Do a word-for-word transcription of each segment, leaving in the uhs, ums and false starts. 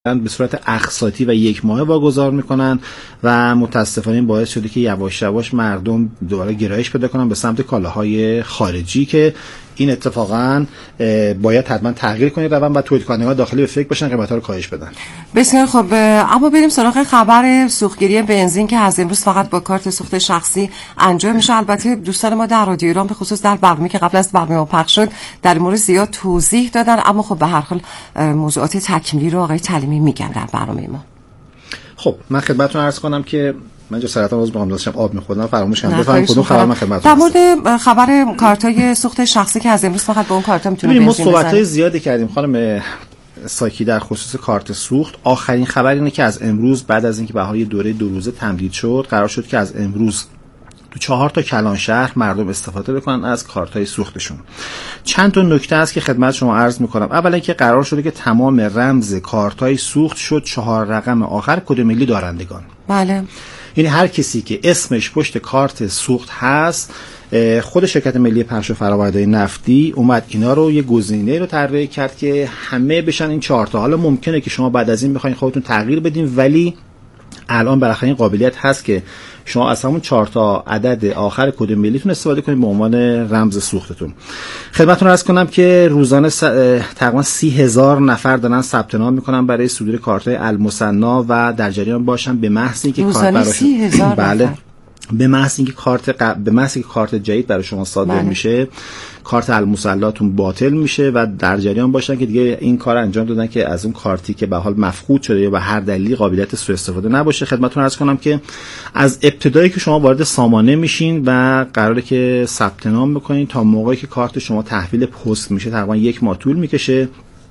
به صورت اقساطی و یک ماهه واگذار میکنن و متاسفانه این باعث شده که یواش یواش مردم دوباره گرایش پیدا کنن به سمت کالاهای خارجی که این اتفاقا باید حتما تغییر کنه روند و تولید کنندگان داخلی به فکر باشن قیمتا رو کاهش بدن. بسیار خوب، اما بریم سراغ خبر سوختگیری بنزین که از امروز فقط با کارت سوخت شخصی انجام میشه. البته دوستان ما در رادیو ایران به خصوص در برنامه‌ای که قبل از برنامه پخش شد در این مورد زیاد توضیح دادن، اما خب به هر حال موضوعات تکمیلی رو آقای تعلیمی میگن در برنامه ما. خب من خدمتتون عرض کنم که من جو سرعتا باز می‌خوام داشتم آب می‌خوردم فراموش کردم. بفرمایید کدوم خبر من خدمتتون. در مورد خبر کارت‌های سوخت شخصی که از امروز فقط با اون کارت‌ها میتونه بنزین بزنه. ما صحبت‌های زیادی کردیم خانم ساکی در خصوص کارت سوخت. آخرین خبر اینه که از امروز بعد از اینکه بهار دوره دو روزه تمدید شد، قرار شد که از امروز تو چهار تا کلان شهر مردم استفاده بکنن از کارت‌های سوختشون. چند تا نکته هست که خدمت شما عرض می‌کنم. اولا که قرار شده که تمام رمز کارت‌های سوخت شد چهار رقم آخر کد ملی دارندگان. بله. یعنی هر کسی که اسمش پشت کارت سوخت هست، خود شرکت ملی پخش و فرآورده‌های نفتی اومد اینا رو یه گزینه رو طراحی کرد که همه بشن این چهار تا. حالا ممکنه که شما بعد از این بخواید خودتون تغییر بدین، ولی الان بالاخره این قابلیت هست که شما از همون چهار تا عدد آخر کد ملیتون استفاده کنید به عنوان رمز سوختتون. خدمتتون عرض کنم که روزانه س... تقریبا سی هزار نفر دارن ثبت نام میکنن برای صدور کارت‌های المثنا و در جریان باشن به محض اینکه کارت براشون بله به محض اینکه کارت ق... به محض اینکه کارت جدید برای شما صادر بله. میشه، کارت المثلاتون باطل میشه و در جریان باشن که دیگه این کار انجام دادن که از اون کارتی که به حال مفقود شده یا به هر دلیلی قابلیت سوء استفاده نباشه. خدمتتون عرض کنم که از ابتدایی که شما وارد سامانه میشین و قراره که ثبت نام بکنین تا موقعی که کارت شما تحویل پست میشه تقریبا یک ماه طول میکشه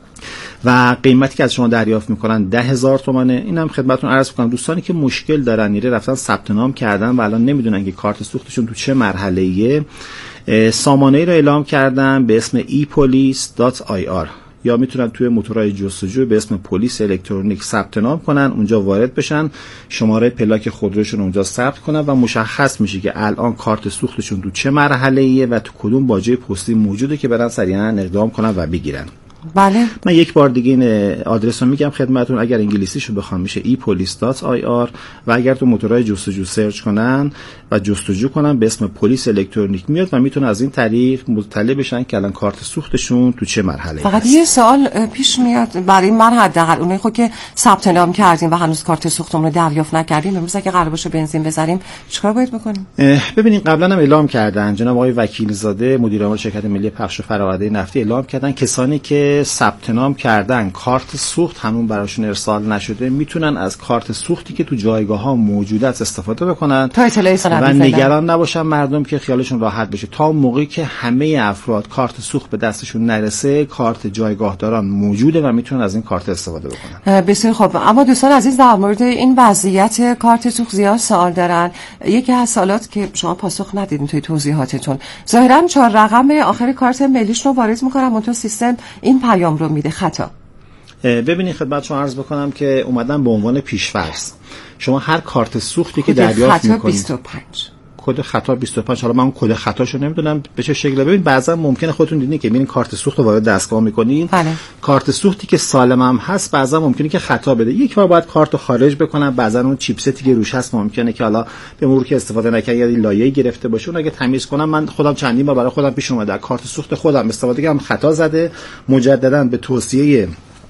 و قیمتی که از شما دریافت میکنن ده هزار تومانه. اینم خدمتتون عرض کنم دوستانی که مشکل دارن نیره رفتن ثبت نام کردن و الان نمیدونن که کارت سوختشون تو چه مرحله‌ایه، سامانه‌ای رو اعلام کردن به اسم ای پلیس دات آی آر یا میتونن توی موتورهای جستجو به اسم پلیس الکترونیک ثبت نام کنن، اونجا وارد بشن، شماره پلاک خودروشون اونجا ثبت کنن و مشخص میشه که الان کارت سوختشون تو چه مرحله‌ایه و تو کدوم باجه پستی موجوده که برن سریعا اقدام کنن و بگیرن. بله. من یک بار دیگه این آدرس رو میگم خدمتتون، اگر انگلیسیشو بخوام میشه ای پلیس دات آی آر و اگر تو موتورهای جستجو سرچ کنن و جستجو کنن به اسم پلیس الکترونیک میاد و میتونن از این طریق مطلع بشن که الان کارت سوختشون تو چه مرحله. فقط یه سوال پیش میاد برای من حداقل، اونایی خود که ثبت نام کردیم و هنوز کارت سوختمون رو دریافت نکردیم، امروز اگه قرار باشه بنزین بزنیم چیکار باید بکنیم؟ ببینید قبلا هم اعلام کردن، جناب آقای وکیل زاده مدیر عامل شرکت ملی پخش و فرآورده نفتی اعلام کردن کسانی که ثبت نام کردن کارت سوخت همون براشون ارسال نشده میتونن از کارت سوختی که تو جایگاه ها موجوده است استفاده بکنن تا اطلاعی و نگران نباشن مردم که خیالشون راحت بشه. تا موقعی که همه افراد کارت سوخت به دستشون نرسه کارت جایگاه داران موجوده و میتونن از این کارت استفاده بکنن. بسیار خوب، اما دوستان عزیز در مورد این وضعیت کارت سوخت زیاد سوال دارن. یکی از سوالات که شما پاسخ ندیدین توی توضیحاتتون، ظاهرا چهار رقم آخر کارت ملیش رو وارد می‌کنن اون سیستم این پیام رو میده خطا. ببینید خدمت شما عرض بکنم که اومدن به عنوان پیش‌فرض شما هر کارت سوختی که دریافت می‌کنید بیست و پنج کد خطا بیست و پنج، حالا من اون کد خطاشو نمیدونم به چه شکلی. ببین بعضا ممکنه خودتون دیدین که میرین کارت سوخت رو وارد دستگاه میکنین، بله. کارت سوختی که سالم هم هست بعضا ممکنه که خطا بده، یک بار باید کارت رو خارج بکنن، بعضا اون چیپستی که روش هست ممکنه که حالا به مرور که استفاده نکنه یا لایه‌ای گرفته باشه، اون اگه تمیز کنم من خودم چندین بار برای خودم پیش اومده کارت سوخت خودم استفاده کردم خطا زده، مجددا به توصیه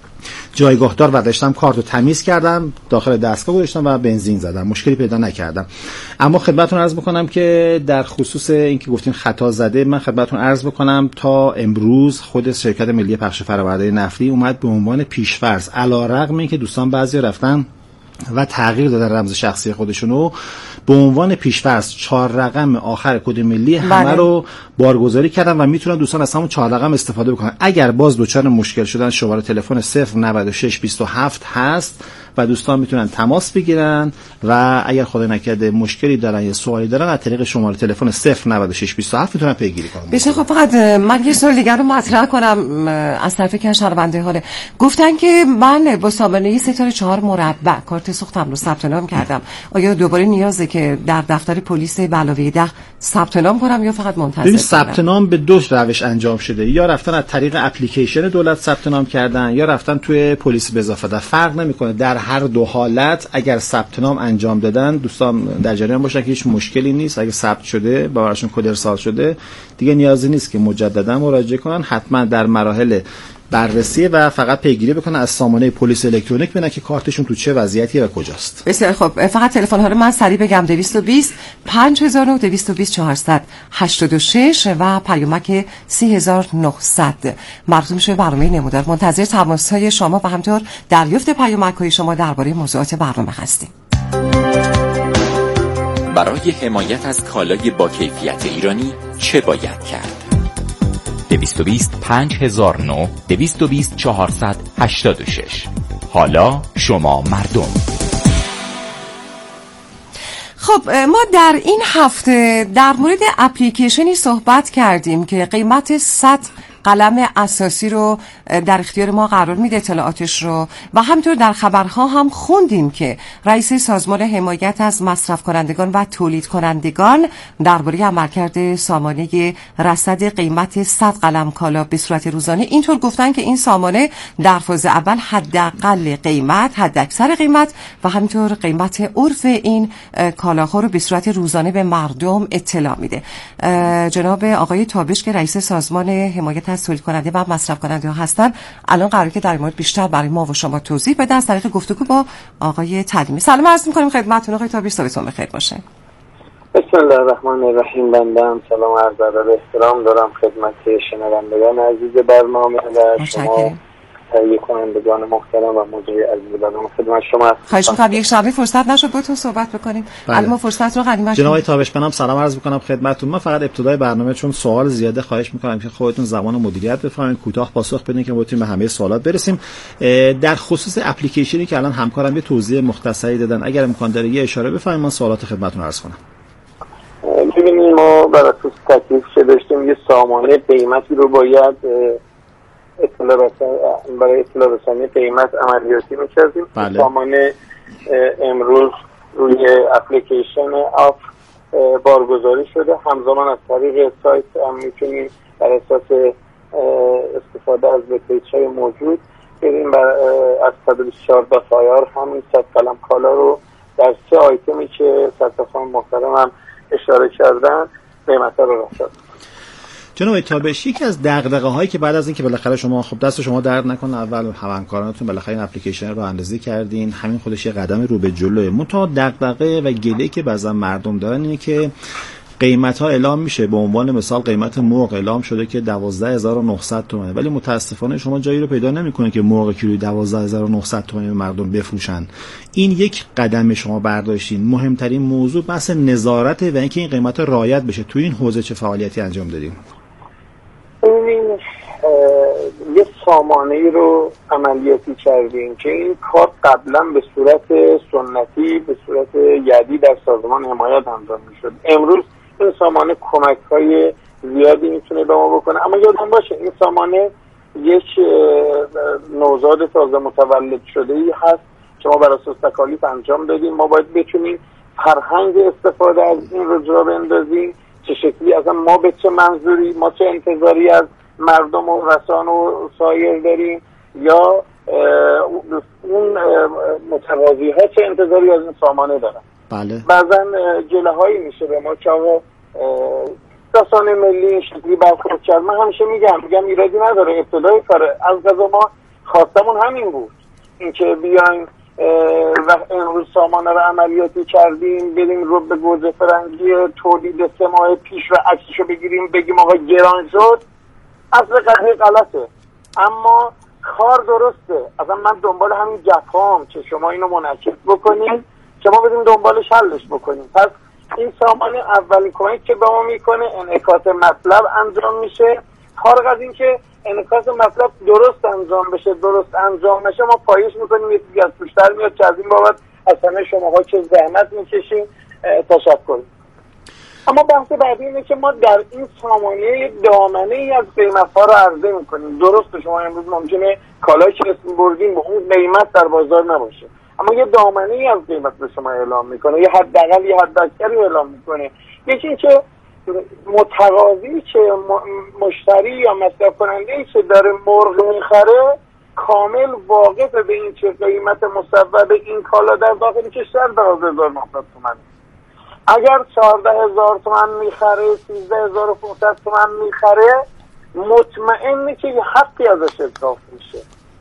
جایگاهدار برداشتم کارت رو تمیز کردم داخل دستگاه گذاشتم و بنزین زدم، مشکلی پیدا نکردم. اما خدمتتون عرض بکنم که در خصوص اینکه گفتین خطا زده، من خدمتتون عرض بکنم تا امروز خود شرکت ملی پخش و فرآورده نفتی اومد به عنوان پیش‌فرض علیرغم اینکه دوستان بعضی رفتن و تغییر دادن رمز شخصی خودشونو، به عنوان پیش‌فرض چهار رقم آخر کد ملی همه بله. رو بارگذاری کردن و میتونن دوستان از همون چهار رقم استفاده بکنن. اگر باز دوچار مشکل شدن شماره تلفن صفر نود و شش بیست و هفت هست و دوستان میتونن تماس بگیرن و اگر خدای نکرده مشکلی دارن یا سوالی دارن از طریق شماره تلفن صفر نود و شش بیست و هفت میتونن پیگیری کنن. بسیار خب، فقط من یه سوال دیگر رو مطرح کنم از طرف که شهرونده حاله. گفتن که من با سامانه ستاره چهار مربع کارت سوختم رو ثبت نام کردم. آیا دوباره نیازه که در دفتر پلیس به علاوه ده ثبت نام کنم یا فقط منتظر ببین ثبت نام به دو روش انجام شده، یا رفتن از طریق اپلیکیشن دولت ثبت نام کردن یا رفتن توی پلیس به اضافه. در فرق نمیکنه، در هر دو حالت اگر ثبت نام انجام دادن دوستان در جریان باشن که هیچ مشکلی نیست. اگه ثبت شده با براشون کد ارسال شده دیگه نیازی نیست که مجددا مراجعه کنن، حتما در مراحل بررسی و فقط پیگیری بکنن از سامانه پلیس الکترونیک ببینن که کارتشون تو چه وضعیتیه و کجاست. بسیار خب، فقط تلفن ها رو من سریع بگم: دویست و بیست پنج هزار و دویست و بیست چهارصد هشتاد و شش و پیامک سه هزار و نهصد. مربوط میشه برنامه نمودار. منتظر تماس های شما و همینطور دریافت پیامک های شما درباره موضوعات برنامه هستیم. برای حمایت از کالای با کیفیت ایرانی چه باید کرد؟ دویست و بیست پنج هزار و نه دویست و بیست چهارصد هشتاد و شش. حالا شما مردم. خب، ما در این هفته در مورد اپلیکیشنی صحبت کردیم که قیمت صد قلم اساسی رو در اختیار ما قرار میده، اطلاعاتش رو، و همینطور در خبرها هم خوندیم که رئیس سازمان حمایت از مصرف کنندگان و تولید کنندگان درباره عملکرد سامانه رصد قیمت صد قلم کالا به صورت روزانه اینطور گفتن که این سامانه در فاز اول حداقل قیمت، حداکثر قیمت و همینطور قیمت عرف این کالاها رو به صورت روزانه به مردم اطلاع میده. جناب آقای تابش که رئیس سازمان حمایت از تولید کننده و مصرف کننده ها هستن الان قراره که در این مورد بیشتر برای ما و شما توضیح بدن از طریق گفتگو با آقای تعلیمی. سلام عرض می‌کنیم خدمتتون آقای تابش، صبحتون بخیر باشه. بسم الله الرحمن الرحیم. بنده سلام عرض ادب و احترام دارم خدمت شنوندگان عزیز برنامه و شما تهیه کنندگان محترم و مجری عزیز برنامه. خدمت شما خواهش می‌کنم یک شبه فرصت نشد با تو صحبت بکنیم. الان ما فرصت رو غنیمت جناب آقای تابش بنام سلام عرض می‌کنم خدمتتون. من فقط ابتدای برنامه چون سوال زیاده خواهش می‌کنم که خودتون زمان مدیریت بفرمایید، کوتاه پاسخ بدین که بتونیم به همه سوالات برسیم. در خصوص اپلیکیشنی که الان همکارم یه توضیح مختصری دادن، اگر امکان داره یه اشاره بفرمایید من سوالات خدمتتون عرض کنم. ببینید ما بر اساس تکلیف که داشتیم یه سامانه قیمتی رو باید اطلاع رسانی برای اطلاع رسانی قیمت عملیاتی می‌کردیم. بله. سامانه امروز روی اپلیکیشن آف بارگذاری شده، همزمان از طریق سایت هم میتونیم بر اساس استفاده از وب‌پیج‌های موجود بریم بر از صد و بیست و چهار دفایار همین صد قلم کالا رو در سه آیتمی که صدرخان محترم هم اشاره کردن قیمت رو رسد. جناب تابش، یکی از دغدغه‌هایی که بعد از اینکه بالاخره شما خب دست شما درد نکنه اول همکارانتون بالاخره این اپلیکیشن رو اندازی کردین، همین خودش یه قدم رو به جلوه. منتها دغدغه و گله‌ای که بعضا مردم دارن اینه که قیمت‌ها اعلام میشه، به عنوان مثال قیمت مرغ اعلام شده که دوازده هزار و نهصد تومانه، ولی متاسفانه شما جایی رو پیدا نمی‌کنه که مرغ کیلویی دوازده هزار و نهصد تومانی به مردم بفروشن. این یک قدم شما برداشتین. مهمترین موضوع بحث نظارت و اینکه این قیمت‌ها رعایت بشه. تو این حوزه چه فعالیتی انجام دادیم؟ این یه سامانه‌ای رو عملیاتی کردیم که این کار قبلا به صورت سنتی به صورت یدی در سازمان حمایت انجام می‌شد. امروز این سامانه کمک‌های زیادی میتونه به ما بکنه، اما یادم باشه این سامانه یک نوزاد تازه متولد شده‌ای هست که ما بر اساس تکالیف انجام دادیم. ما باید بتونیم فرهنگ استفاده از این رو جا بندازیم، چه شکلی اصلا ما به چه منظوری، ما چه انتظاری از مردم و رسانه و سایر داریم، یا اون متقاضی ها چه انتظاری از این سامانه دارن. بله. بعضا گله هایی میشه به ما که آقا رسانه ملی این شکلی برخورد کرد. من همیشه میگم میگم ایرادی نداره، ابتدای کاره از قضا ما خواستمون همین بود، اینکه بیایم و امروز سامانه رو عملیاتی کردیم بریم رو به گوجه فرنگی تولید سه ماه پیش و عکسشو بگیریم بگیم آقا گران شد. اصل قضیه غلطه، اما کار درسته. اصلا من دنبال همین جفام که شما اینو منعکس بکنید که ما بدیم دنبالش حلش بکنیم. پس این سامانه اولین کمکی که به ما میکنه انعکاس مطلب انجام میشه، فارغ از این که انعکاس مطلب درست انجام بشه درست انجام بشه ما پایش میکنیم، یه چیزی از توشتر میاد که از این بابت از همه شماها که زحمت میکشیم تشکر. اما بحث بعدی اینه که ما در این سامانه دامنه ای از قیمت ها رو عرضه میکنیم. درست شما امروز ممکنه کالایی که اسم بردیم به اون قیمت در بازار نباشه، اما یه دامنه ای از قیمت به شما اعلام میکنه، یه حداقل یه حداکثری اعلام میکنه. یکی این که متقاضی که مشتری یا مصرف کننده ای که داره مرغ میخره کامل واقف به این چه قیمت مصوب این کالا در داخل کشور دوازده هزار و نهصد تومان. اگر چهارده هزار تومان میخره، سیزده هزار و پانصد تومان میخره، مطمئنه که یه حقی ازش اضاف میشه.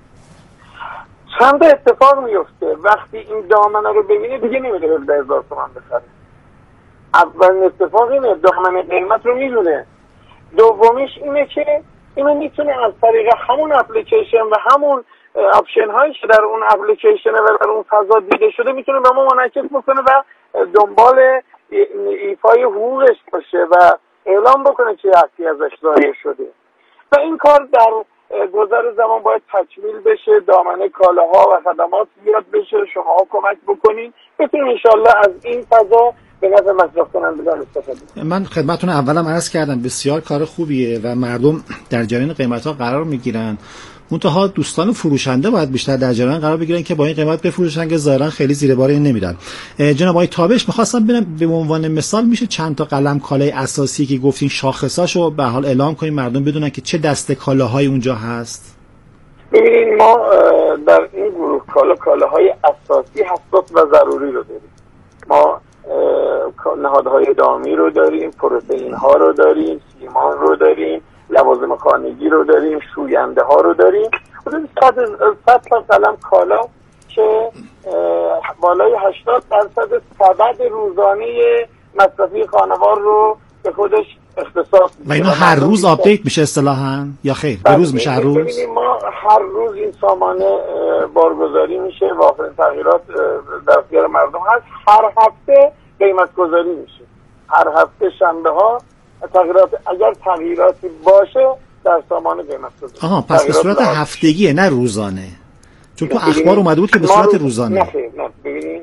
چند اتفاق میفته وقتی این دامنه رو ببینه دیگه نمیده هفده هزار تومان بخره. اولین اتفاق اینه دامنه قیمت رو میدونه. دومیش اینه که اینو میتونه از طریق همون اپلیکیشن و همون آپشن هایی که در اون اپلیکیشن و در اون فضا دیده شده میتونه به ما منعکس بکنه و دنبال ایفای حقوقش باشه و اعلام بکنه که حقی ازش ضایع شده و این کار در گذر زمان باید تکمیل بشه، دامنه کالاها و خدمات بیاد بشه، شما کمک بکنین بتونیم انشالله از این فضا به نظر مصرف کنندگان استفاده کنیم. من خدمتتون اولم عرض کردم بسیار کار خوبیه و مردم در جریان قیمت‌ها قرار میگیرن. منتها دوستان فروشنده باید بیشتر در جریان قرار بگیرن که با این قیمت بفروشن که ظاهرا خیلی زیر بار این نمیدن. جناب آقای تابش می‌خواستم ببینم به عنوان مثال میشه چند تا قلم کالای اساسی که گفتین شاخصاشو به حال اعلام کنیم مردم بدونن که چه دسته کالاهایی اونجا هست؟ ببینید ما در این گروه کالا کالاهای اساسی حساس و ضروری رو داریم. ما نهادهای دامی رو داریم، پروتئین ها رو داریم، سیمان رو داریم، لوازم خانگی رو داریم، شوینده ها رو داریم. حدود صد تا قلم کالا که بالای هشتاد درصد سبد روزانه مصرفی خانوار رو به خودش اختصاص میده. و اینا هر روز آپدیت میشه اصطلاحاً یا خیر؟ به روز میشه هر روز؟ ببینیم ما هر روز این سامانه بارگذاری میشه و آخرین تغییرات در اختیار مردم هست. هر هفته قیمت گذاری میشه. هر هفته شنبه ها تغییرات، اگر تغییراتی باشه در سامانه قیمت گذاری. آها، پس به صورت هفتگیه نه روزانه. چون تو اخبار اومده بود که به صورت روزانه. نه خیر، نه ببینید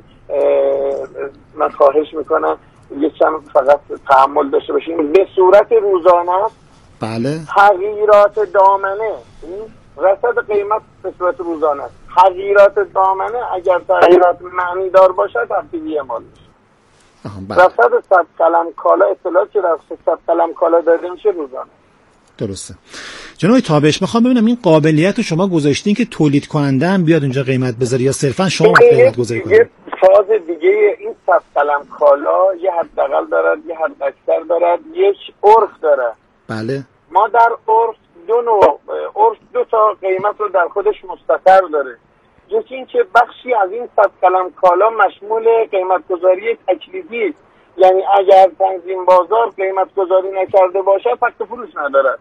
من خواهش میکنم یه چند فقط تحمل داشته باشیم. به صورت روزانه است. بله. تغییرات دامنه رصد قیمت به صورت روزانه است. تغییرات دامنه اگر تغییرات معنی دار باشد هفتگی اعمال میشه. رصد صد قلم کالا اطلاعاتی که در صد قلم کالا داده میشه روزانه. درسته. جناب تابش میخوام ببینم این قابلیت رو شما گذاشتین که تولید کننده هم بیاد اونجا قیمت بذاره یا صرفا شما قیمت گذاری کنید؟ یه فاز دیگه این صد قلم کالا یه حداقل دارد، یه حد اکثر دارد، یک عرف داره. بله. ما در عرف دو نوع عرف دو تا قیمت رو در خودش مستتر داره. یکی این که بخشی از این صد قلم کالا مشمول قیمت گذاری تکلیفی، یعنی اگر تنظیم بازار قیمت گذاری نکرده باشه فقط فروش ندارد.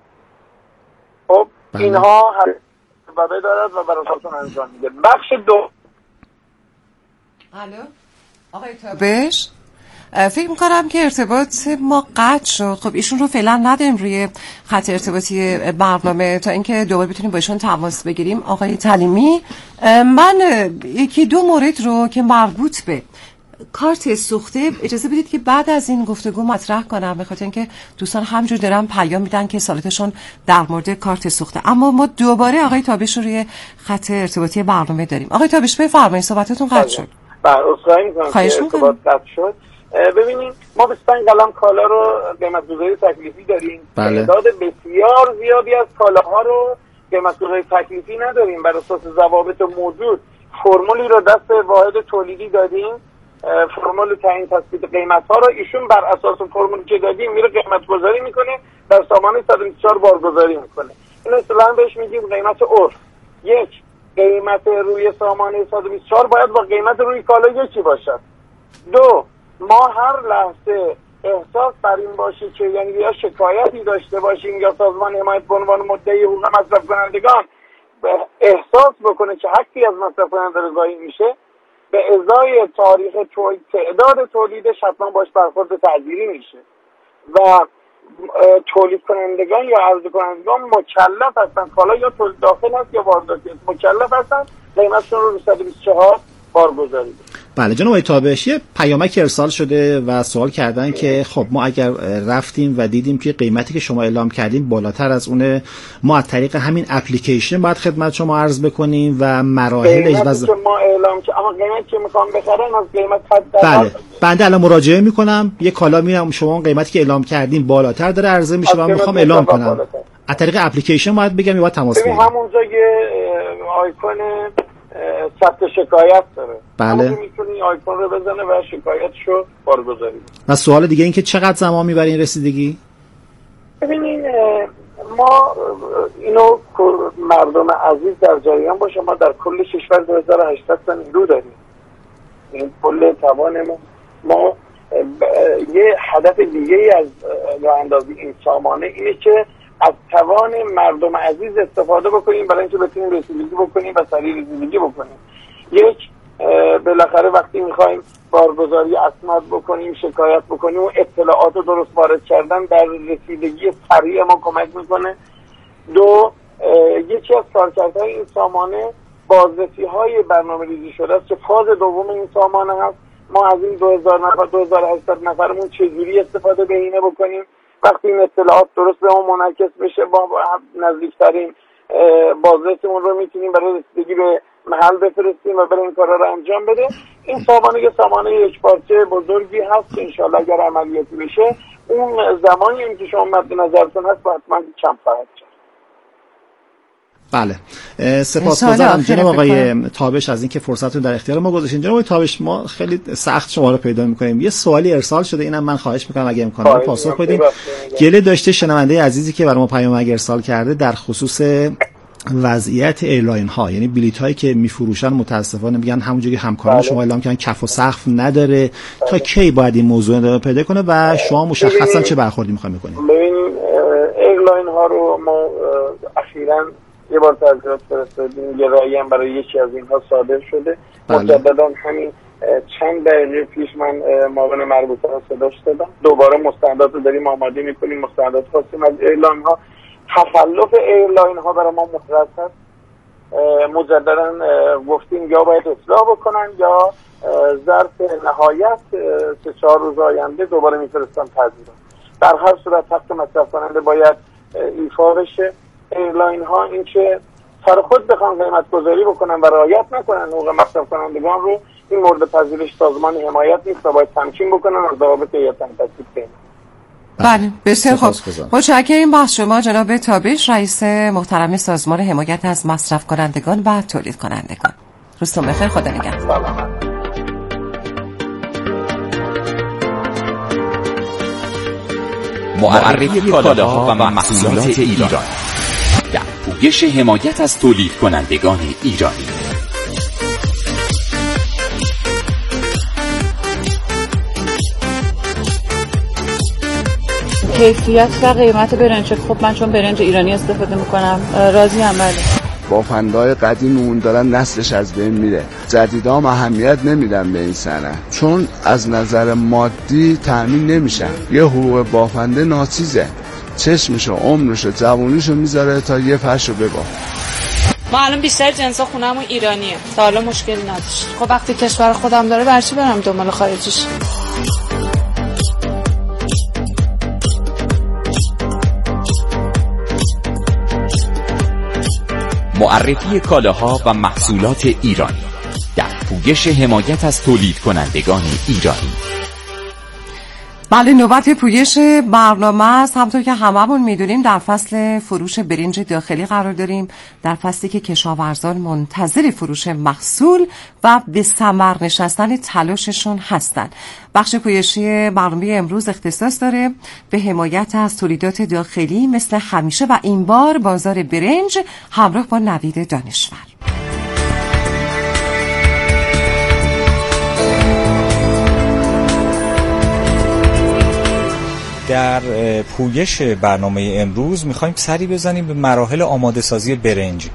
خب بله. اینها هر بابه دارد و براساسون انجام میده. بخش دو. الو آقای تابش، فکر میکنم که ارتباط ما قطع شد. خب ایشون رو فعلا نداریم روی خط ارتباطی برنامه تا اینکه دوباره بتونیم با ایشون تماس بگیریم. آقای تعلیمی، من یکی دو مورد رو که مربوط به کارت سوخته اجازه بدید که بعد از این گفتگو مطرح کنم، به خاطر اینکه دوستان همجور دارن پیام میدن که سوالاتشون در مورد کارت سوخته. اما ما دوباره آقای تابش رو روی خط ارتباطی برنامه داریم. آقای تابش بفرمایید، صحبتتون قطع شد. بله، عذرخواهی می‌کنم که ارتباط قطع شد. ببینید ما بیست و پنج قلم کالا رو قیمت گذاری تکلیفی داریم. تعداد بسیار زیادی از کالاها رو قیمت گذاری تکلیفی نداریم. بر اساس ضوابط موجود فرمولی رو دست واحد تولیدی دادیم، فرمول تعیین تثبیت قیمت ها رو ایشون بر اساس فرمولی که دادیم میره قیمت گذاری میکنه، در سامانه صد و بیست و چهار بارگذاری میکنه. این اصطلاحاً بهش میگیم قیمت عرف. یک، قیمت روی سامانه صد و بیست و چهار باید با قیمت روی کالا یکی باشد. دو، ما هر لحظه احساس بر این باشه که یعنی یا شکایتی داشته باشیم یا سازمان حمایت به عنوان مدعی حقوق مصرف کنندگان احساس بکنه که حقی از مصرف کننده ضایع میشه، به ازای تاریخ تولید تعداد تولیدش حتما باش برخورد تعذیری میشه و تولید کنندگان یا عرضه کنندگان مکلف هستن، کالا یا تولید داخل هست یا وارداتی هست، مکلف هستن قیمتشون رو رو صد و بیست و چهار بارگذاری. بله جناب آقای تابش، یه پیامک ارسال شده و سوال کردن که خب ما اگر رفتیم و دیدیم که قیمتی که شما اعلام کردین بالاتر از اونه، ما از طریق همین اپلیکیشن باید خدمت شما عرض بکنیم و مراحل اجازه که ما اعلام که اما قیمتی که میخوام بخرن از قیمت حد بله بنده الان مراجعه میکنم، یه کالا میرم شما اون قیمتی که اعلام کردین بالاتر داره عرضه میشه و میخوام اعلام کنم بالاتر. از طریق اپلیکیشن باید بگم یا باید تماس بگیرم؟ همونجا یه آیکون ثبت شکایت داره، بله میتونی آیکون رو بزنه و شکایتشو بارگذاری. و سوال دیگه این که چقدر زمان میبره این رسیدگی؟ ببینین ما اینو مردم عزیز در جریان باشه، ما در کل کشور دو هزار و هشتصد تا نیرو داریم. این کل توانمون، ما یه هدف دیگه ای از راه اندازی این سامانه اینه که از توان مردم عزیز استفاده بکنیم برای اینکه بتونیم رسیدگی بکنیم و سریع رسیدگی بکنیم. یک بالاخره وقتی میخوایم بارگذاری اسناد بکنیم، شکایت بکنیم و اطلاعات درست وارد کردن در رسیدگی سریع ما کمک میکنه. دو، یکی از کارکردهای این سامانه بازرسی های برنامه ریزی شده است که فاز دوم این سامانه هست. ما از این دو هزار نفر دو هزار و هشتصد نفرمون چجوری استفاده بهینه بکنیم، وقتی این اطلاعات درست به ما منعکس بشه با نزدیکترین بازرسیمون رو میتونیم برای رسیدگی به محل بفرستیم و برای این کارا رو انجام بده. این سامانه یه سامانه یک پارچه بزرگی هست که انشالله اگر عملیاتی بشه اون زمانی هم که شما مد نظرتون هست با حتما کم خواهد شد. بله سپاسگزارم جناب آقای تابش از اینکه فرصتتون در اختیار ما گذاشتین. جناب آقای تابش ما خیلی سخت شما رو پیدا می‌کنیم. یه سوالی ارسال شده، اینم من خواهش می‌کنم اگه امکانه داره پاسخ بدین. گله داشته شنونده عزیزی که برای ما پیام ارسال کرده در خصوص وضعیت ایرلاین ها، یعنی بلیط هایی که میفروشن متاسفانه میگن همونجوری که همکاران شما اعلام کردن کف و سقف نداره. تا کی باید این موضوع ادامه پیدا کنه و شما مشخصا چه برخوردی می‌خواید بکنید؟ ببینید ایرلاین ها رو ما اخیراً یه بار تذکرات فرستادیم، یه رأیی هم برای یکی از اینها صادر شده. مجددا همین چند دقیقه پیش من معاون مربوطه رو صداش دادم، دوباره مستندات رو داریم آماده میکنیم، مستندات خواستیم از ایرلاین ها. تخلف ایرلاین ها برای ما مخرج هست. مجددا گفتیم یا باید اصلاح بکنن یا ظرف نهایت سه چهار روز آینده دوباره میفرستن تغییرات. در هر صورت حق مصرف کننده باید ایفا بشه. ایرلاین ها این که سر خود بخوان قیمت گذاری بکنن و رعایت نکنن حقوق مصرف کنندگان رو، این مورد پذیرش سازمان حمایت نیست و باید تمکین بکنن از ضوابط هیئت تنظیم کنن. بله بسیار خوب. متشکرم با شما جناب تابش، رئیس محترم سازمان حمایت از مصرف کنندگان و تولید کنندگان. روزتون بخیر، خدا نگهدار. معرفی کالاها و محصولات ایرانی در پویش حمایت از تولید کنندگان ایرانی. کیفیت و قیمت برنج، خب من چون برنج ایرانی استفاده میکنم راضی ام. بله بافندهای قدیممون دارن نسلش از بین میره، جدیدا هم اهمیت نمیدن به این صنعت چون از نظر مادی تامین نمیشن. یه حقوق بافنده ناچیزه، چشمشو عمرشو جوونیشو میذاره تا یه فرشو ببافه. ما الان بیشتر جنسا خونه‌مون ایرانیه، تا حالا مشکلی نداشت. خب وقتی کشور خودم داره برچی برم دنبال خارجیش؟ معرفی کالاها و محصولات ایرانی در پویش حمایت از تولید کنندگان ایرانی. بله نوبت پویش برنامه است. همونطور که هممون میدونیم در فصل فروش برنج داخلی قرار داریم، در فصلی که کشاورزان منتظر فروش محصول و به ثمر نشستن تلاششون هستند. بخش پویشی برنامه امروز اختصاص داره به حمایت از تولیدات داخلی مثل همیشه و این بار بازار برنج همراه با نوید دانشور. در پویش برنامه امروز میخوایم سری بزنیم به مراحل آماده سازی برنج.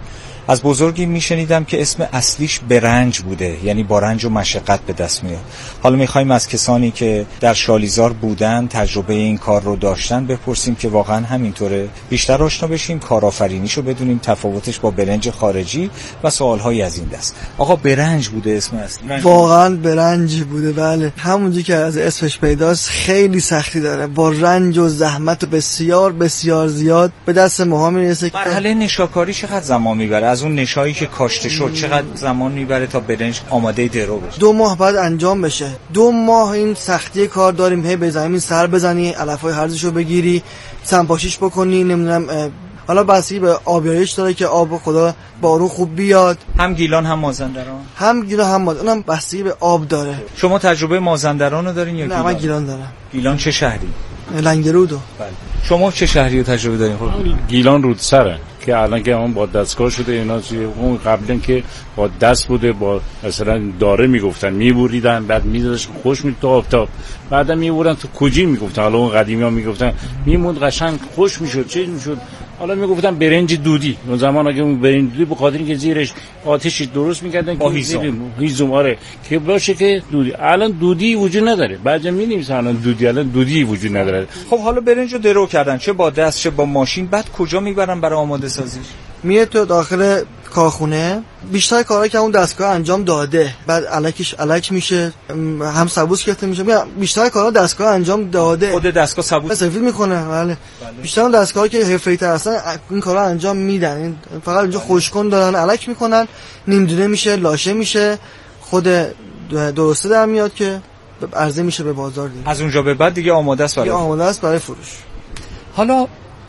از بزرگی میشنیدم که اسم اصلیش برنج بوده، یعنی با رنج و مشقت به دست میاد. حالا میخوایم از کسانی که در شالیزار بودن، تجربه این کار رو داشتن بپرسیم که واقعا همینطوره، بیشتر آشنا بشیم، کارآفرینیشو بدونیم، تفاوتش با برنج خارجی و سوالهای از این دست. آقا برنج بوده اسم اصلی؟ واقعا برنج بوده، بله. همونجوری که از اسمش پیداست خیلی سختی داره، با رنج و زحمت و بسیار بسیار زیاد به دست ماها میرسه. مرحله نشاکاری چقدر زمان میبره؟ از اون نشایی که کاشته شد چقدر زمان میبره تا برنج آماده درو بشه؟ دو ماه بعد انجام بشه. دو ماه این سختی کار داریم، هی به زمین سر بزنی، علفای هرزشو بگیری، سنپاشیش بکنی، نمیدونم حالا بستگی به آبیاریش داره که آب خدا بارون خوب بیاد. هم گیلان هم مازندران؟ هم گیلان هم مازندران، اونم بستگی به آب داره. شما تجربه مازندران رو دارین یا نه گیلان؟ من گیلان دارم. گیلان چه شهری؟ لنگرودو. بله. شما چه شهری رو تجربه دارین؟ خب گیلان رودسره که الان که اون با دستگاه شده اینا، اون قبلا که با دست بوده، با مثلا داره میگفتن میبوریدن، بعد میذاشت خوش می تو آفتاب، بعدا میبورن تو کوجی میگفتن. حالا اون قدیمی‌ها میگفتن میموند قشنگ خوش میشد، چه میشد. حالا میگفتن برنج دودی. اون زمان اگه اون برنج دودی به خاطر اینکه زیرش آتشی درست میکردن که هیزم هیزم آره که باشه که دودی. الان دودی وجود نداره. بعضی می‌نویسن الان دودی، الان دودی وجود نداره. خب حالا برنج رو درو کردن، چه با دست چه با ماشین، بعد کجا میبرن برای آماده سازیش؟ میاد تو داخل کارخونه، بیشتر کارا که اون دستگاه انجام داده، بعد الکش الک میشه، هم سبوس گرفته میشه. بیشتر کارا دستگاه انجام داده، خود دستگاه سبوس سفید میکنه. بله, بله. بیشتر اون دستگاهی که حرفه‌ای‌تر هستن این کارا انجام میدن، فقط اینجا خوشکن دارن، الک میکنن، نیم دونه میشه، لاشه میشه، خود درسته در میاد که عرضه میشه به بازار دیگه. از اونجا به بعد دیگه آماده است برای آماده است برای فروش. حالا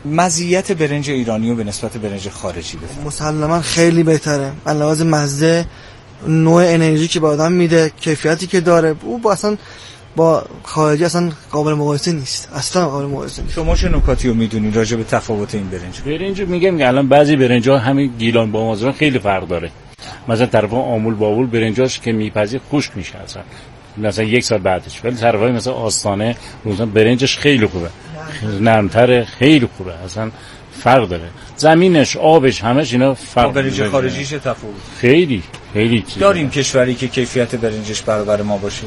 مزیت برنج ایرانی و به نسبت برنج خارجی بفرمایید. مسلماً خیلی بهتره. من لحاظ مزه، نوع انرژی که به آدم میده، کیفیتی که داره، او با اصلا با خارجی اصلا قابل مقایسه نیست. اصلا قابل مقایسه نیست. شما چه نکاتی رو میدونید راجع به تفاوت این برنج؟ برنج میگم که الان بعضی برنج‌ها همین گیلان با مازندران خیلی فرق داره. مثلا طرف آمول باول برنجاش که میپزی خشک میشه اصلا. مثلا یک سال بعدش. ولی طرفای مثلا آستانه مثلا برنجش خیلی خوبه. نرم‌تره، خیلی خوبه، اصلا فرق داره. زمینش، آبش، همش اینا فرق داره. برنج خارجیش تفاوت خیلی خیلی چیزه. داریم کشوری که کیفیت برنجش برابر ما باشه؟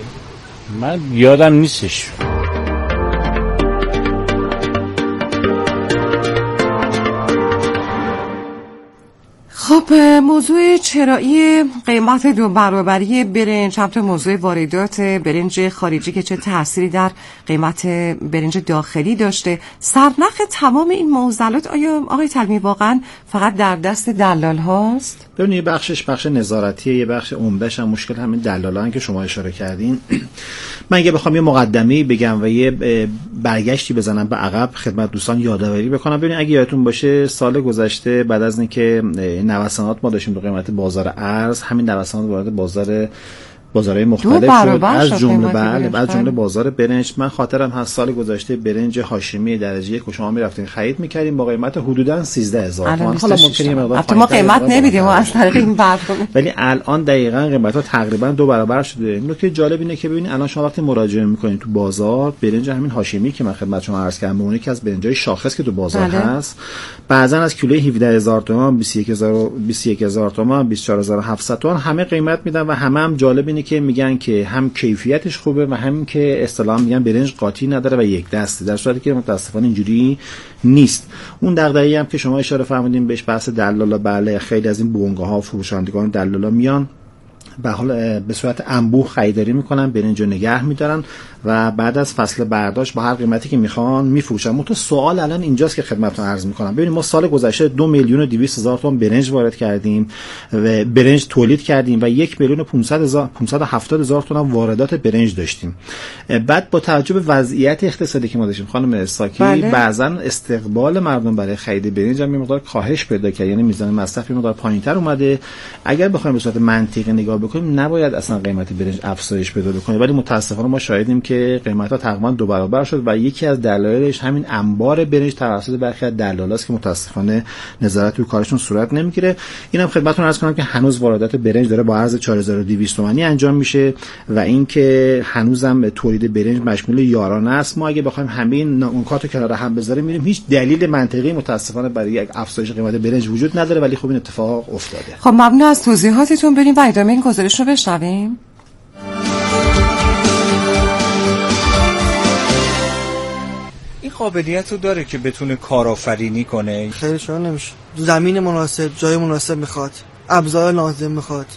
من یادم نیستش. خب موضوع چرایی قیمت دو برابری برنج، همطور موضوع واردات برنج خارجی که چه تأثیری در قیمت برنج داخلی داشته، سرنخ تمام این معضلات آیا آقای تلمی واقعا فقط در دست دلال هاست؟ ببینید بخشش بخش نظارتیه، یه بخش عمده‌ش هم مشکل همین دلالان که شما اشاره کردین. من اگه بخوام یه مقدمه‌ای بگم و یه برگشتی بزنم به عقب خدمت دوستان یادآوری بکنم. ببینید اگه یادتون باشه سال گذشته بعد از اینکه نوسانات ما داشتیم تو قیمت بازار ارز، همین نوسانات وارد بازار بازارهای مختلف شد، از جمله بله از جمله بازار برنج. من خاطرم هست سال گذشته برنج هاشمی درجه یک شما میرفتین خرید میکردیم با قیمت حدودا سیزده هزار تومان. حالا ممکنه یه مقدار ما قیمت نمیدیم ما از طریق این برنامه، ولی الان دقیقاً قیمت‌ها تقریبا دو برابر شده. نکته جالب اینه که ببینید الان شما وقتی مراجعه میکنید تو بازار، برنج همین هاشمی که من خدمت شما عرض کردم، اون یکی از برنج‌های شاخص که تو بازار بله. هست، بعضن از کیلوی هفده هزار تومان، بیست و یک هزار تومان، بیست و چهار هزار و هفتصد تومان همه قیمت میدن و همه هم جالب اینه که میگن که هم کیفیتش خوبه و هم که اصطلاحاً میگن برنج قاطی نداره و یک دسته، در صورتی که متاسفانه اینجوری نیست. اون دغدغه‌ای هم که شما اشاره فرمودین بهش بحث دلالا، بله خیلی از این بونگاها فروشندگان دلالا میان به حال به صورت انبوه خریداری میکنن، برنج رو نگه میدارن و بعد از فصل برداشت با هر قیمتی که میخوان میفروشن. متو سوال الان اینجاست که خدمتتون عرض میکنم. ببینید ما سال گذشته دو میلیون و دویست هزار تومان برنج وارد کردیم و برنج تولید کردیم و یک میلیون و پانصد و هفتاد هزار تومان واردات برنج داشتیم. بعد با توجه به وضعیت اقتصادی که ما داشتیم خانم اساکی، بله. بعضا استقبال مردم برای خرید برنج هم یه مقدار کاهش پیدا کرد، یعنی میزان مصرف یه مقدار پایینتر اومده. اگر بخوایم به صورت منطقی نگاه بکنیم نباید اصلا قیمت برنج افزایش پیدا بکنه، ولی متاسفانه ما شاهدیم که قیمت‌ها تقریبا دو برابر شد و یکی از دلایلش همین انبار برنج توسط برخی از دلال‌هاست که متاسفانه نظارت روی کارشون صورت نمیگیره. اینم خدمتتون عرض کنم که هنوز واردات برنج داره با ارز چهار هزار و دویست تومانی انجام میشه و اینکه هنوزم تولید برنج مشمول یارانه است. ما اگه بخوایم همه این نکات رو کنار هم بذاریم می‌بینیم هیچ دلیل منطقی متاسفانه برای یک افزایش قیمت برنج وجود نداره، ولی خب این اتفاق افتاده. خب ممنون از توضیحاتتون. بریم و ادامه این گزارش رو بشنویم. این قابلیت رو داره که بتونه کارآفرینی کنه؟ خیلی شما نمیشه. زمین مناسب، جای مناسب میخواد، ابزار لازم میخواد،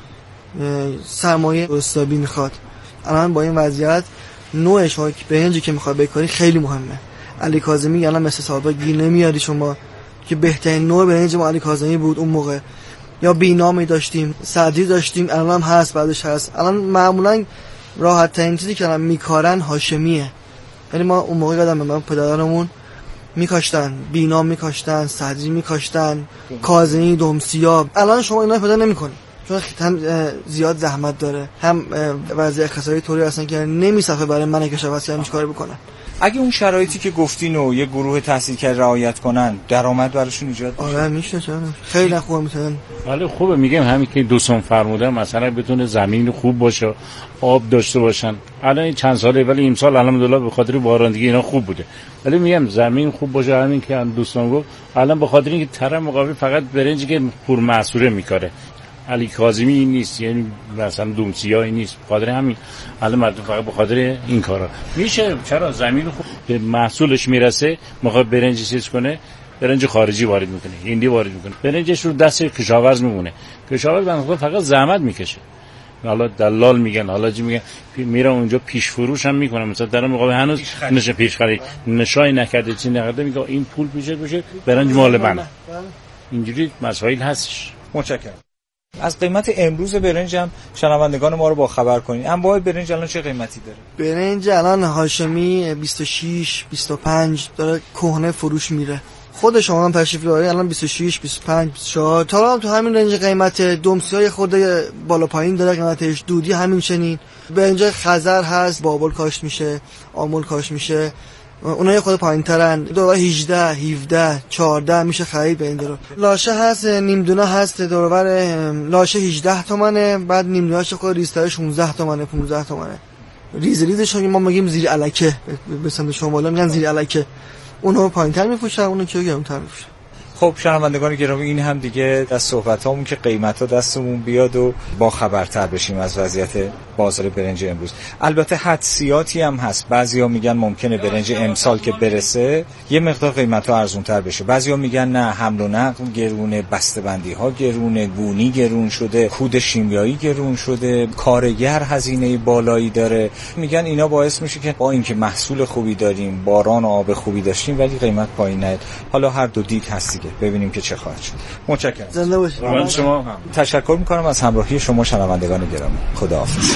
سرمایه درستابی میخواد. الان با این وضعیت نوع شاک برنجی که میخواد بکاری خیلی مهمه. علی کاظمی الان مثل سال‌ها گیر نمیاری شما که بهترین نوع برنج ما علی کاظمی بود اون موقع، یا بینامی داشتیم، صدری داشتیم، الان هم هست، بعدش هست. الان معمولا راحت ترین چیزی که الان میکارن هاشمیه. یعنی ما اون موقع یادم من پدرانمون میکاشتن، بینام میکاشتن، صدری میکاشتن، کاظمی، دمسیاب. الان شما اینا پیدا نمیکنی چون هم زیاد زحمت داره، هم وضع اقتصادی طوری هستن که نمیصفه برای من کشاورز همیش کار بکنن. اگه اون شرایطی که گفتین و یه گروه تحصیل کرده رعایت کنن، درآمد براشون ایجاد میشه. آره میشه، چرا خیلی خوب میتونن. ولی خوبه میگم همین که دوستان فرمودن مثلا بتونه زمین خوب باشه، آب داشته باشن. الان چند ساله ولی امسال الحمدلله به خاطر بارندگی اینا خوب بوده، ولی میگم زمین خوب باشه. همین که دوستان گفت الان به خاطر اینکه طرف مقابل فقط برنجی که پر محصوله میکاره، علی کاظمی این نیست، یعنی مثلا دومسیایی نیست، بخاطر همین الان مردم فقط بخاطر این کارا میشه. چرا زمین خوب به محصولش میرسه، میخواد برنج چیز کنه، برنج خارجی وارد میکنه، هندی وارد میکنه، برنجش رو دست کشاورز میمونه. کشاورز بنده فقط زحمت میکشه، حالا دلال میگن، حالا چی میگن، میره اونجا پیش فروش هم میکنه. مثلا در مقابل هنوز نشه پیش خرید نشای نکرده، چی نکرده، میگه این پول پیشت بشه، برنج مال منه. اینجوری مسائل هستش. متشکرم. از قیمت امروز برنج هم شنوندگان ما رو با خبر کنید. انواع برنج الان چه قیمتی داره؟ برنج الان هاشمی بیست و شش بیست و پنج داره کهنه فروش میره. خود شما هم تشریف بیارید الان بیست و شش بیست و پنج بیست و چهار تا هم تو همین رنج قیمت. دمسیای خورده بالا پایین داره قیمتش، دودی همین چنین. برنج خزر هست، بابل کاشت میشه، آمول کاشت میشه، اونها خود پایین‌ترن. دور هجده هفده چهارده میشه خرید به این درو. لاشه هست، نیم دونه هست، دورور لاشه هجده تومنه، بعد نیم دونه‌اش خود ریزتر شانزده تومنه پانزده تومنه. ریز ریزش ما میگیم زیر الکه، به سمت شما بالا میگن زیر الکه. اونها پایین‌تر میفروشن، اونها که گرم‌تر میفروشن. خب شنوندگان گرامی، این هم دیگه از صحبتامون که قیمتا دستمون بیاد و با خبرتر بشیم از وضعیت بازار برنج امروز. البته حدسیاتی هم هست. بعضیا میگن ممکنه برنج امسال که برسه یه مقدار قیمتا ارزونتر بشه، بعضیا میگن نه، حمل و نقل گرونه، بسته‌بندی ها گرونه، گونی گرون شده، کود شیمیایی گرون شده، کارگر هزینه بالایی داره. میگن اینا باعث میشه که با اینکه محصول خوبی داریم، باران و آب خوبی داشتیم، ولی قیمت پایین نیاد. حالا هر دو دید هست دیگه، ببینیم که چه خواهد شد. متشکرم. زنده باشید. من شما تشکر میکنم از همراهی شما شنوندگان گرامی. خداحافظ.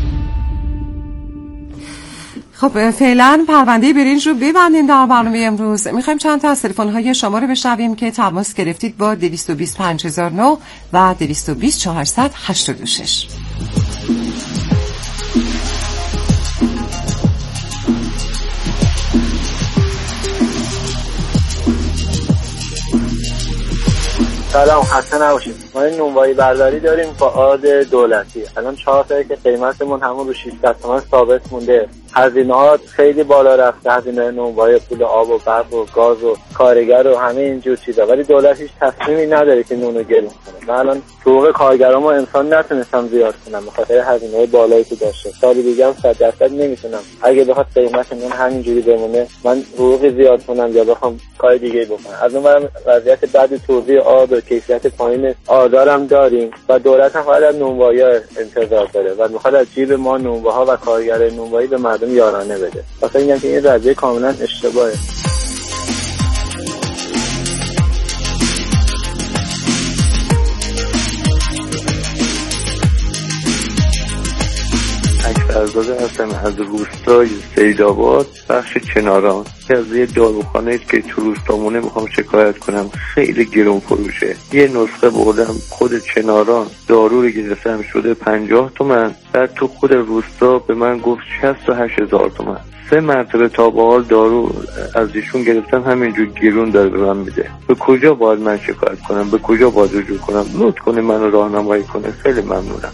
خب فعلا پرونده برنج رو ببندیم در برنامه امروز. میخوایم چند تا از تلفن‌های شما رو بشنویم که تماس گرفتید با دویست و بیست پنج هزار و نه و دویست و بیست چهارصد و هشتاد و شش. سلام، خسته نباشید. ما این نونوایی برداری داریم با آد دولتی. الان چهار تایی که قیمتمون همون رو ششصد تومان ثابت مونده. هزینه‌ها خیلی بالا رفته، هزینه نونوایی، پول آب و برق و گاز و کارگر و همه اینجور چیزا، ولی دولت هیچ تصمیمی نداره که نونو گرون کنه. من الان حقوق کارگرامو امسال نتونستم زیاد کنم به خاطر هزینه‌های بالایی که داشته. سال دیگه هم صد درصد نمیتونم. اگه بخواد قیمت نون همینجوری بمونه، من حقوق زیاد کنم یا بخوام کار دیگه بکنم. از اون برم وضعیت بعد توزیع آب و کیفیت پایین آدارم داریم و دولت هم باید از نونوایی‌ها انتظار داره و میخواد از جیب ما نونواها و کارگر نونوایی به مردم یارانه بده. واسه اینکه که این قضیه کاملا اشتباهه. فرزاده هستم از روستای سیدآباد، بخش چناران. از یه داروخانه که تو روستامونه میخوام شکایت کنم، خیلی گرون فروشه. یه نسخه بردم خود چناران، دارو رو گرفتم شده پنجاه تومن، بعد تو خود روستا به من گفت شصت و هشت هزار تومن. سه مرتبه تا به حال دارو از ایشون گرفتم، همینجور گرون داره به من میده. به کجا باید من شکایت کنم؟ به کجا باید رجوع کنم؟ لطف کنه منو راهنمایی کنه، خیلی ممنونم.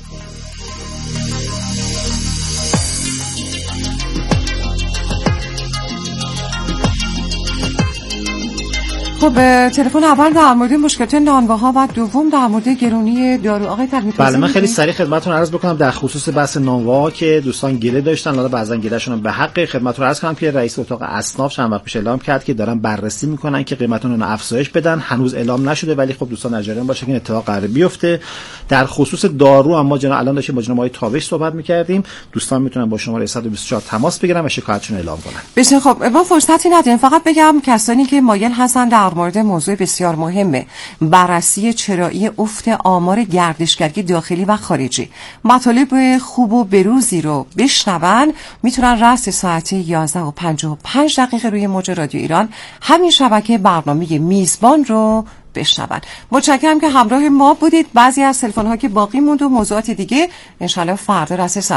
خب تلفن اول در مورد مشکلات نانواها و دوم در مورد گرونی دارو. آقای تلمی بله، من خیلی سریع خدمتتون عرض بکنم در خصوص بحث نانواها که دوستان گله داشتن، حالا بعضن گلهشون هم به حق. خدمتتون عرض کنم که رئیس اتاق اصناف چند وقت پیش اعلام کرد که دارن بررسی میکنن که قیمتون رو افزایش بدن. هنوز اعلام نشده ولی خب دوستان در جریان باشه که این اتفاق قراره بیفته. در خصوص دارو اما جنا الان داشتیم با جناب آقای تابش صحبت میکردیم. دوستان میتونن با شماره صد و بیست و چهار تماس بگیرن و شکایتشون اعلام کنن. بسیار خب، ما فرصتی نداریم، فقط بگم کسانی که مایل هستن در مورد موضوع بسیار مهمه، بررسی چرایی افت آمار گردشگری داخلی و خارجی، مطالب خوب و بروزی رو بشنون، میتونن راست ساعت یازده و پنجاه و پنج دقیقه روی موج رادیو ایران همین شبکه برنامه میزبان رو بشنون. متشکرم که همراه ما بودید. بعضی از تلفن‌ها که باقی موند و موضوعات دیگه انشالله فردا راست